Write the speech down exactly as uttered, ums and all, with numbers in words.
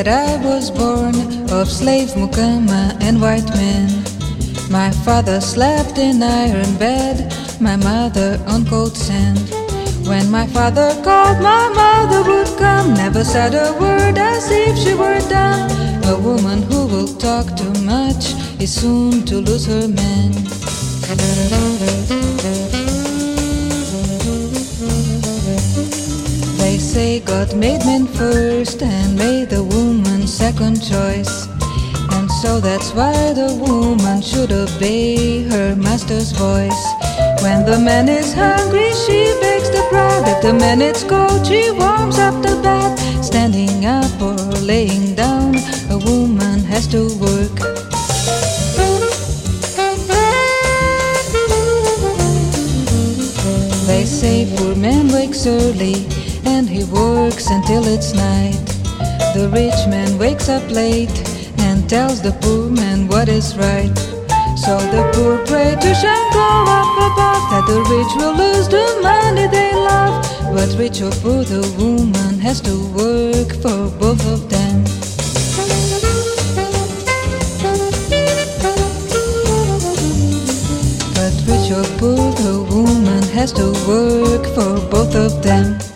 that I was born of slave mukama and white men. My father slept in iron bed, my mother on cold sand. When my father called, my mother would come, never said a word as if she were dumb. A woman who will talk too much is soon to lose her man. They say God made men first and made the woman second choice, and so that's why the woman should obey her master's voice. When the man is hungry, she bakes the bread. If the man is cold, she warms up the bed. Standing up or laying down, a woman has to work. They say poor man wakes early and he works until it's night. The rich man wakes up late and tells the poor man what is right. So the poor pray to Shango up above that the rich will lose the money they love. But rich or poor, the woman has to work for both of them. But rich or poor, the woman has to work for both of them.